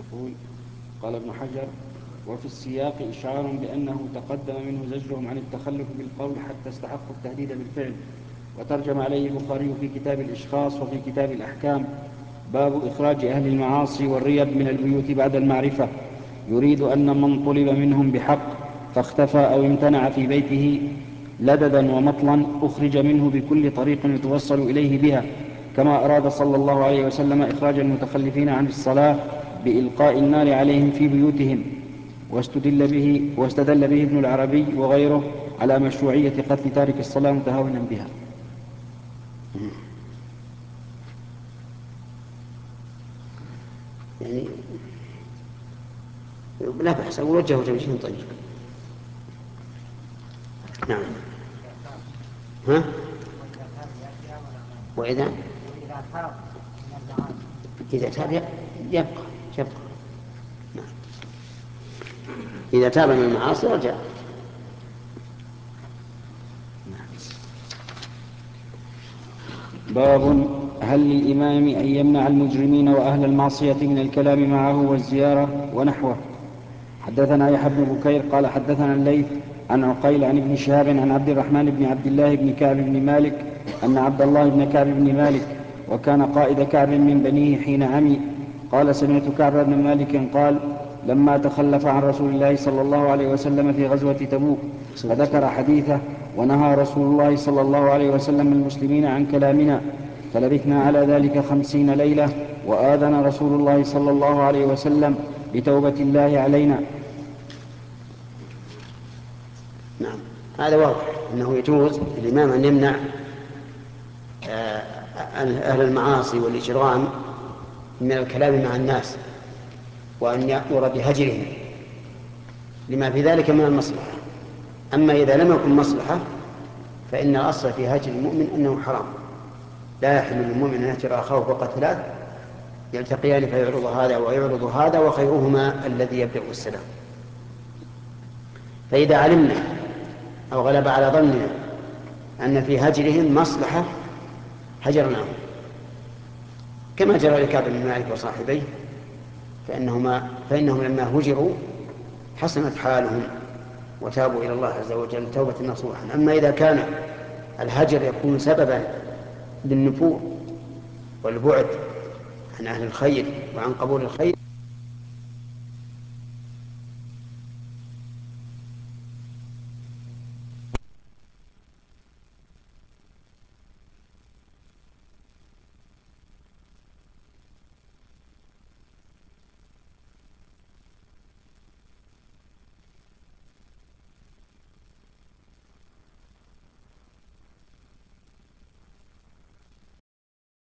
يقول قال ابن حجر: وفي السياق إشعار بأنه تقدم منه زجرهم عن التخلف بالقول حتى استحقوا التهديد بالفعل. وترجم عليه البخاري في كتاب الإشخاص وفي كتاب الأحكام: باب إخراج أهل المعاصي والريب من البيوت بعد المعرفة، يريد أن من طلب منهم بحق فاختفى أو امتنع في بيته لددا ومطلا أخرج منه بكل طريق يتوصل إليه بها، كما أراد صلى الله عليه وسلم إخراج المتخلفين عن الصلاة بإلقاء النار عليهم في بيوتهم. واستدل به ابن العربي وغيره على مشروعية قتل تارك الصلاة متهاونا بها. يعني لا بأس، وجهه توجيه طيب. نعم. ها؟ وإذا تاب يبقى. نعم. إذا تاب من المعاصي رجع. باب: هل للإمام أن يمنع المجرمين وأهل المعصية من الكلام معه والزيارة ونحوه؟ حدثنا يحيى بن بكير قال حدثنا الليث عن عقيل عن ابن شهاب عن عبد الرحمن بن عبد الله بن كعب بن مالك أن عبد الله بن كعب بن مالك وكان قائد كعب من بنيه حين عمي قال: سمعت كعب بن مالك قال: لما تخلف عن رسول الله صلى الله عليه وسلم في غزوة تبوك فذكر حديثه: ونهى رسول الله صلى الله عليه وسلم المسلمين عن كلامنا، فلبثنا على ذلك 50 ليلة، وآذن رسول الله صلى الله عليه وسلم بتوبة الله علينا. نعم، هذا واضح أنه يجوز للإمام أن يمنع أهل المعاصي والإجرام من الكلام مع الناس، وأن يأمر بهجرهم لما في ذلك من المصلحة. أما إذا لم يكن مصلحة فإن الأصل في هجر المؤمن أنه حرام. لا يحل للمؤمن أن يهجر أخاه فوق 3 يلتقيان فيعرض هذا ويعرض هذا وخيرهما الذي يبدأ السلام. فإذا علمنا أو غلب على ظننا أن في هجرهم مصلحة هجرناهم، كما جرى لكعب بن مالك وصاحبيه، فإنهم لما هجروا حسنت حالهم وتابوا إلى الله عز وجل توبة نصوحا. أما إذا كان الهجر يكون سببا للنفور والبعد عن أهل الخير وعن قبول الخير